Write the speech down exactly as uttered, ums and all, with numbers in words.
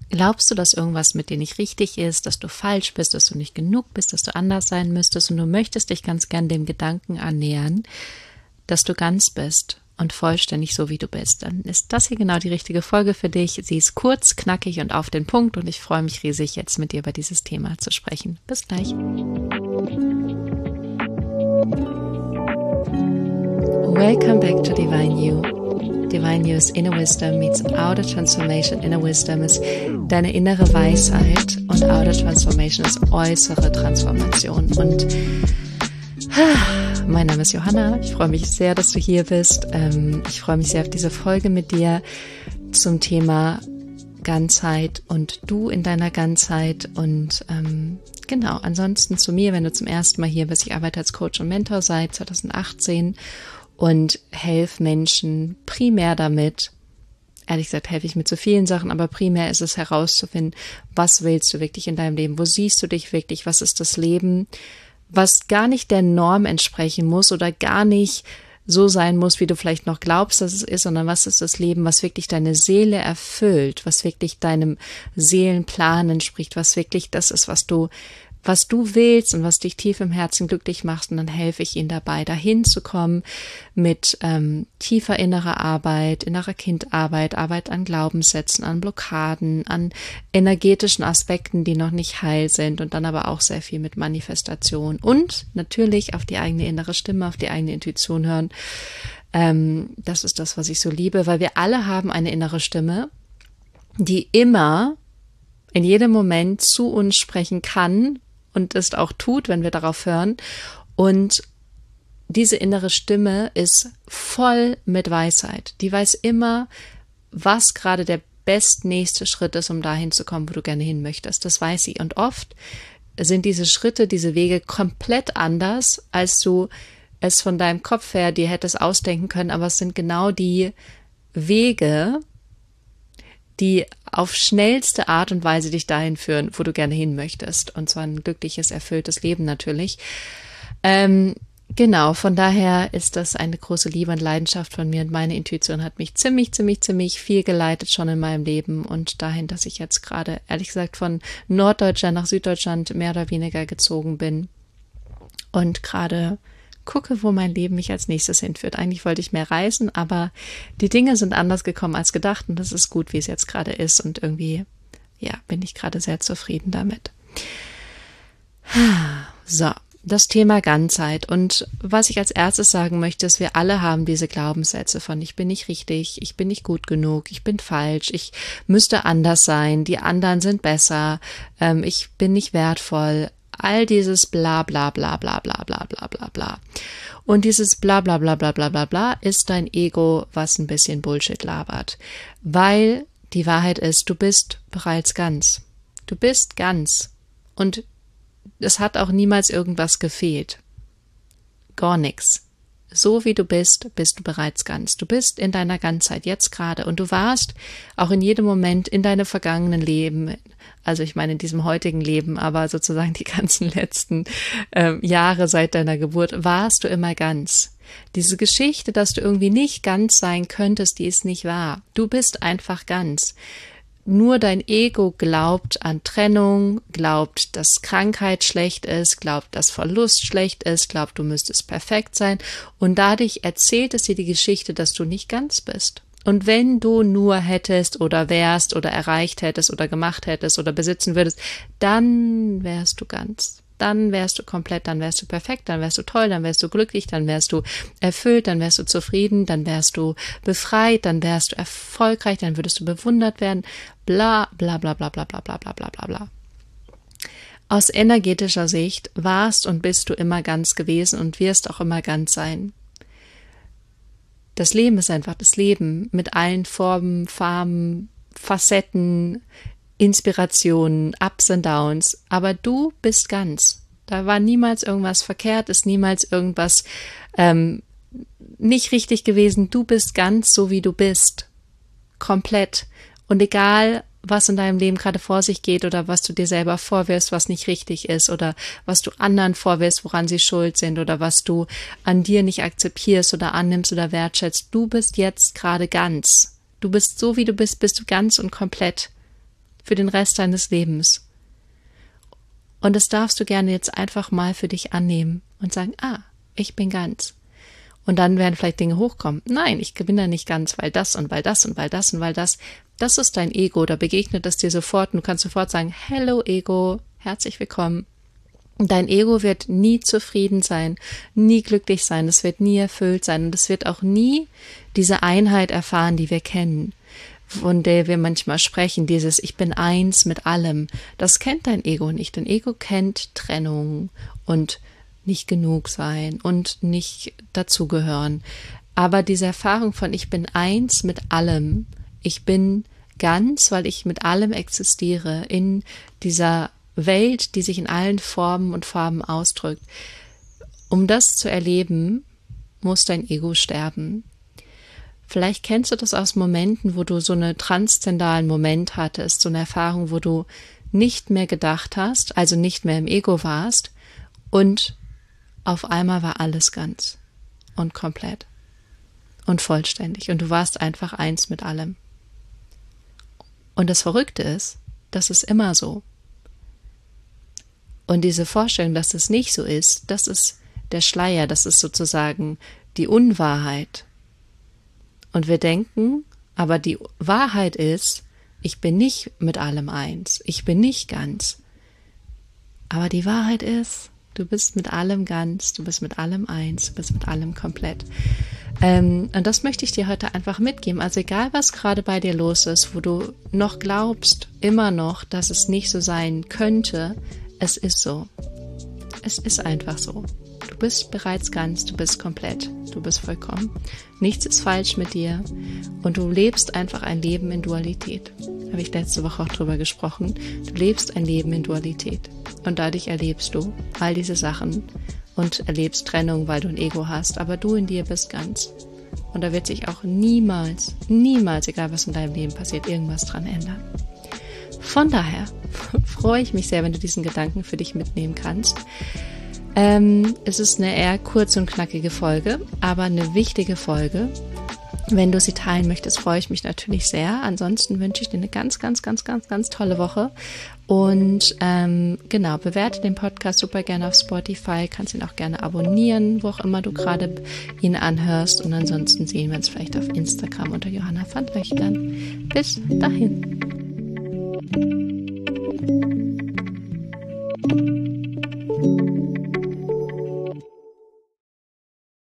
Glaubst du, dass irgendwas mit dir nicht richtig ist, dass du falsch bist, dass du nicht genug bist, dass du anders sein müsstest und du möchtest dich ganz gern dem Gedanken annähern, dass du ganz bist und vollständig so, wie du bist, dann ist das hier genau die richtige Folge für dich. Sie ist kurz, knackig und auf den Punkt und ich freue mich riesig, jetzt mit dir über dieses Thema zu sprechen. Bis gleich. Welcome back to Divine You. Divine You is Inner Wisdom meets Outer Transformation. Inner Wisdom ist deine innere Weisheit und Outer Transformation ist äußere Transformation. Und mein Name ist Johanna. Ich freue mich sehr, dass du hier bist. Ich freue mich sehr auf diese Folge mit dir zum Thema Ganzheit und du in deiner Ganzheit. Und ähm, genau, ansonsten zu mir, wenn du zum ersten Mal hier bist. Ich arbeite als Coach und Mentor seit zwanzig achtzehn. Und helfe Menschen primär damit, ehrlich gesagt helfe ich mit so vielen Sachen, aber primär ist es herauszufinden, was willst du wirklich in deinem Leben, wo siehst du dich wirklich, was ist das Leben, was gar nicht der Norm entsprechen muss oder gar nicht so sein muss, wie du vielleicht noch glaubst, dass es ist, sondern was ist das Leben, was wirklich deine Seele erfüllt, was wirklich deinem Seelenplan entspricht, was wirklich das ist, was du was du willst und was dich tief im Herzen glücklich macht, und dann helfe ich ihnen dabei, dahin zu kommen mit ähm, tiefer innerer Arbeit, innerer Kindarbeit, Arbeit an Glaubenssätzen, an Blockaden, an energetischen Aspekten, die noch nicht heil sind, und dann aber auch sehr viel mit Manifestation und natürlich auf die eigene innere Stimme, auf die eigene Intuition hören. Ähm, das ist das, was ich so liebe, weil wir alle haben eine innere Stimme, die immer in jedem Moment zu uns sprechen kann und es auch tut, wenn wir darauf hören. Und diese innere Stimme ist voll mit Weisheit. Die weiß immer, was gerade der bestnächste Schritt ist, um dahin zu kommen, wo du gerne hin möchtest. Das weiß sie. Und oft sind diese Schritte, diese Wege komplett anders, als du es von deinem Kopf her dir hättest ausdenken können. Aber es sind genau die Wege, die auf schnellste Art und Weise dich dahin führen, wo du gerne hin möchtest. Und zwar ein glückliches, erfülltes Leben natürlich. Ähm, genau, von daher ist das eine große Liebe und Leidenschaft von mir. Und meine Intuition hat mich ziemlich, ziemlich, ziemlich viel geleitet schon in meinem Leben. Und dahin, dass ich jetzt gerade, ehrlich gesagt, von Norddeutschland nach Süddeutschland mehr oder weniger gezogen bin. Und gerade gucke, wo mein Leben mich als nächstes hinführt. Eigentlich wollte ich mehr reisen, aber die Dinge sind anders gekommen als gedacht und das ist gut, wie es jetzt gerade ist, und irgendwie, ja, bin ich gerade sehr zufrieden damit. So, das Thema Ganzheit, und was ich als erstes sagen möchte, ist, wir alle haben diese Glaubenssätze von ich bin nicht richtig, ich bin nicht gut genug, ich bin falsch, ich müsste anders sein, die anderen sind besser, ähm, ich bin nicht wertvoll. All dieses bla bla bla bla bla bla bla bla bla. Und dieses bla bla bla bla bla bla bla ist dein Ego, was ein bisschen Bullshit labert. Weil die Wahrheit ist, du bist bereits ganz. Du bist ganz. Und es hat auch niemals irgendwas gefehlt. Gar nichts. So wie du bist, bist du bereits ganz. Du bist in deiner Ganzheit jetzt gerade, und du warst auch in jedem Moment in deinem vergangenen Leben, also ich meine in diesem heutigen Leben, aber sozusagen die ganzen letzten äh, Jahre seit deiner Geburt, warst du immer ganz. Diese Geschichte, dass du irgendwie nicht ganz sein könntest, die ist nicht wahr. Du bist einfach ganz. Nur dein Ego glaubt an Trennung, glaubt, dass Krankheit schlecht ist, glaubt, dass Verlust schlecht ist, glaubt, du müsstest perfekt sein, und dadurch erzählt es dir die Geschichte, dass du nicht ganz bist. Und wenn du nur hättest oder wärst oder erreicht hättest oder gemacht hättest oder besitzen würdest, dann wärst du ganz. Dann wärst du komplett, dann wärst du perfekt, dann wärst du toll, dann wärst du glücklich, dann wärst du erfüllt, dann wärst du zufrieden, dann wärst du befreit, dann wärst du erfolgreich, dann würdest du bewundert werden, bla bla bla bla bla bla bla bla bla bla bla. Aus energetischer Sicht warst und bist du immer ganz gewesen und wirst auch immer ganz sein. Das Leben ist einfach das Leben mit allen Formen, Farben, Facetten, Inspirationen, Ups und Downs, aber du bist ganz. Da war niemals irgendwas verkehrt, ist niemals irgendwas ähm, nicht richtig gewesen. Du bist ganz so, wie du bist. Komplett. Und egal, was in deinem Leben gerade vor sich geht oder was du dir selber vorwirfst, was nicht richtig ist, oder was du anderen vorwirfst, woran sie schuld sind, oder was du an dir nicht akzeptierst oder annimmst oder wertschätzt, du bist jetzt gerade ganz. Du bist so, wie du bist, bist du ganz und komplett. für den Rest deines Lebens. Und das darfst du gerne jetzt einfach mal für dich annehmen und sagen, ah, ich bin ganz. Und dann werden vielleicht Dinge hochkommen. Nein, ich bin da nicht ganz, weil das und weil das und weil das und weil das. Das ist dein Ego, da begegnet es dir sofort und du kannst sofort sagen, hello Ego, herzlich willkommen. Dein Ego wird nie zufrieden sein, nie glücklich sein, es wird nie erfüllt sein und es wird auch nie diese Einheit erfahren, die wir kennen, von der wir manchmal sprechen, dieses Ich bin eins mit allem. Das kennt dein Ego nicht. Dein Ego kennt Trennung und nicht genug sein und nicht dazugehören. Aber diese Erfahrung von ich bin eins mit allem, ich bin ganz, weil ich mit allem existiere, in dieser Welt, die sich in allen Formen und Farben ausdrückt. Um das zu erleben, muss dein Ego sterben. Vielleicht kennst du das aus Momenten, wo du so einen transzendalen Moment hattest, so eine Erfahrung, wo du nicht mehr gedacht hast, also nicht mehr im Ego warst und auf einmal war alles ganz und komplett und vollständig und du warst einfach eins mit allem. Und das Verrückte ist, das ist immer so. Und diese Vorstellung, dass es nicht so ist, das ist der Schleier, das ist sozusagen die Unwahrheit. Und wir denken, aber die Wahrheit ist, ich bin nicht mit allem eins, ich bin nicht ganz. Aber die Wahrheit ist, du bist mit allem ganz, du bist mit allem eins, du bist mit allem komplett. Ähm, und das möchte ich dir heute einfach mitgeben. Also egal, was gerade bei dir los ist, wo du noch glaubst, immer noch, dass es nicht so sein könnte, es ist so. Es ist einfach so. Du bist bereits ganz, du bist komplett, du bist vollkommen. Nichts ist falsch mit dir und du lebst einfach ein Leben in Dualität. Habe ich letzte Woche auch drüber gesprochen. Du lebst ein Leben in Dualität und dadurch erlebst du all diese Sachen und erlebst Trennung, weil du ein Ego hast, aber du in dir bist ganz. Und da wird sich auch niemals, niemals, egal was in deinem Leben passiert, irgendwas dran ändern. Von daher freue ich mich sehr, wenn du diesen Gedanken für dich mitnehmen kannst. Ähm, es ist eine eher kurze und knackige Folge, aber eine wichtige Folge. Wenn du sie teilen möchtest, freue ich mich natürlich sehr. Ansonsten wünsche ich dir eine ganz, ganz, ganz, ganz, ganz tolle Woche. Und ähm, genau, bewerte den Podcast super gerne auf Spotify. Kannst ihn auch gerne abonnieren, wo auch immer du gerade ihn anhörst. Und ansonsten sehen wir uns vielleicht auf Instagram unter Johanna van Löchtern. Bis dahin.